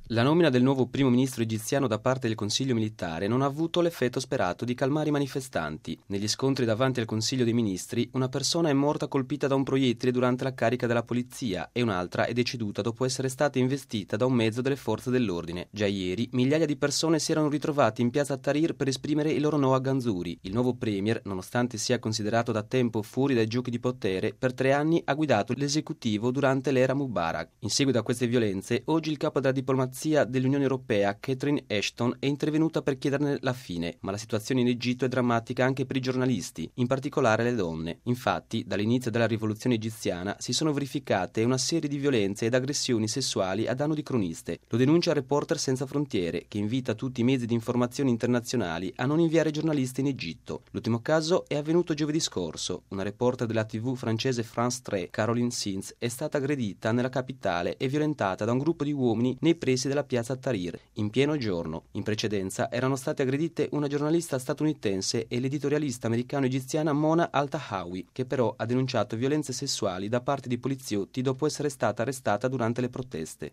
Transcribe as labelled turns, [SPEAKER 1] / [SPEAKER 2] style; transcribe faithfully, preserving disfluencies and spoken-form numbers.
[SPEAKER 1] La nomina del nuovo primo ministro egiziano da parte del Consiglio militare non ha avuto l'effetto sperato di calmare i manifestanti. Negli scontri davanti al Consiglio dei Ministri, una persona è morta colpita da un proiettile durante la carica della polizia e un'altra è deceduta dopo essere stata investita da un mezzo delle forze dell'ordine. Già ieri, migliaia di persone si erano ritrovate in piazza Tahrir per esprimere il loro no a Ganzuri. Il nuovo premier, nonostante sia considerato da tempo fuori dai giochi di potere, per tre anni ha guidato l'esecutivo durante l'era Mubarak. In seguito a queste violenze, oggi il capo della diplomazia dell'Unione Europea, Catherine Ashton, è intervenuta per chiederne la fine, ma la situazione in Egitto è drammatica anche per i giornalisti, in particolare le donne. Infatti, dall'inizio della rivoluzione egiziana si sono verificate una serie di violenze ed aggressioni sessuali a danno di croniste. Lo denuncia Reporter Senza Frontiere, che invita tutti i mezzi di informazione internazionali a non inviare giornalisti in Egitto. L'ultimo caso è avvenuto giovedì scorso. Una reporter della tivù francese France tre, Caroline Sins, è stata aggredita nella capitale e violentata da un gruppo di uomini nei pressi della piazza Tahrir, in pieno giorno. In precedenza erano state aggredite una giornalista statunitense e l'editorialista americano-egiziana Mona Al-Tahawi, che però ha denunciato violenze sessuali da parte di poliziotti dopo essere stata arrestata durante le proteste.